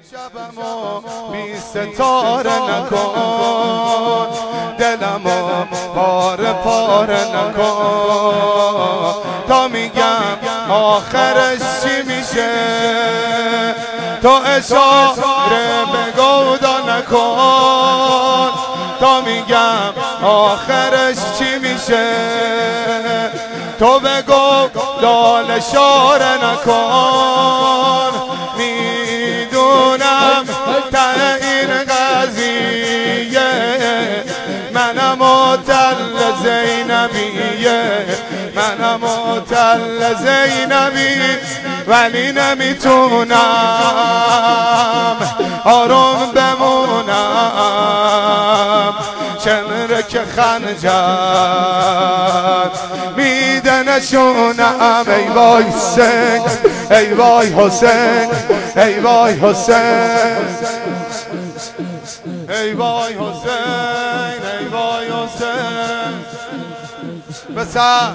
شبمو بی ستاره نکن، دلمو پاره پاره نکن، تا میگم آخرش چی میشه تو اشاره به گودا نکن، تا میگم آخرش چی میشه تو به گودال اشاره نکن. میدونم ته این قضیه منم تل زینبیه، منم تل زینبی، ولی نمیتونم آروم بمونم، چمره که خنجر میده نشونم. ای وای حسین، ای وای حسین، ای وای حسین، ای وای حسین، ای وای حسین. بسر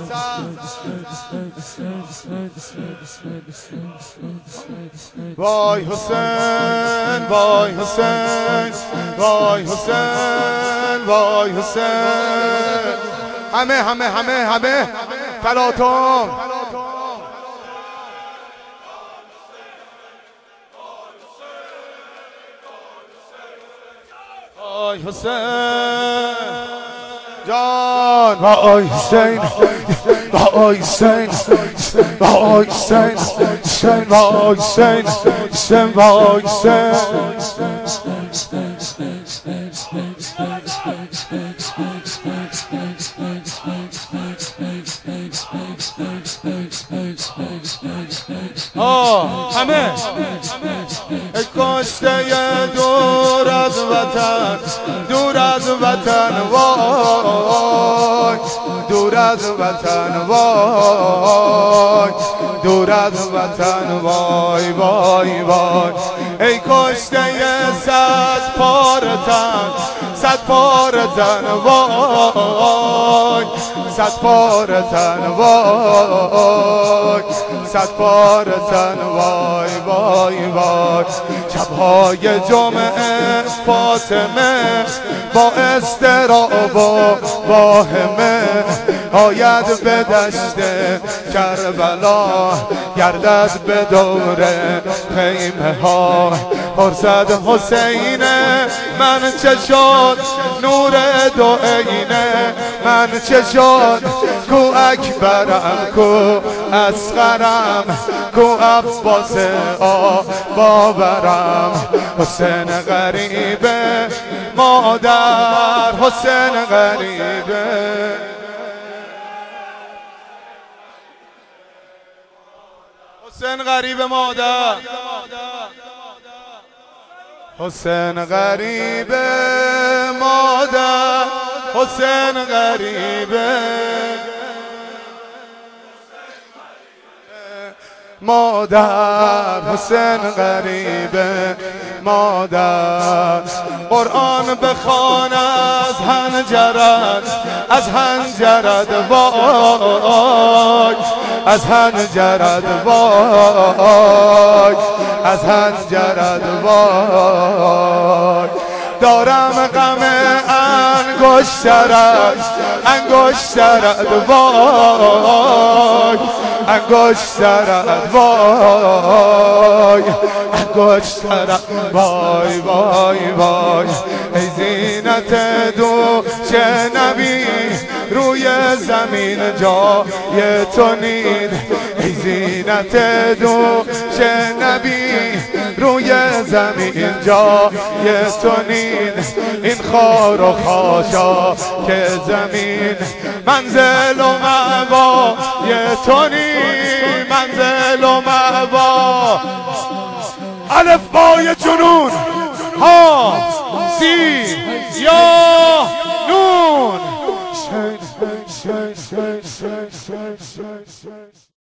وای حسین، وای حسین، وای حسین، وای حسین. همه فلاتون وای حسین جان، وای حسین، وای حسین، وای حسین، وای حسین، وای حسین. همه ای کشته دور از وطن، دور از وطن، وای دور از وطن، وای دور از وطن، وای وای وای. ای کشته صد پاره تن، صد پاره تن، وای صد پاره تن، وای صد پاره تن، وای وای وای. شب‌های جمعه فاطمه با اضطراب و واهمه آید به دشت کربلا، گردد به دور خیمه ها، پرسد حسین من چه شد نور دو عینه، من چه شد کو اکبرم کو اصغرم کو عباس بابرم. حسین غریبه مادر، حسین غریبه، حسین غریبه مادر، حسین غریبه مادر، حسین غریبه مادر، حسین غریبه مادر. قرآن بخوان از هنجرت، از هنجرت، وای از هنجرت، وای از هنجرت، وای. دارم غم انگشترت، انگشترت، وای انگشترت، وای انگشترت، وای وای وای. ای زینت دوش نبی روی زمین جای تو نید، ای زینت دوش نبی روی زمین جای تو نید. این خار و خاشا که زمین منزل و مأوای تو نید، منزل و مأوا. الف بای جنون ها سی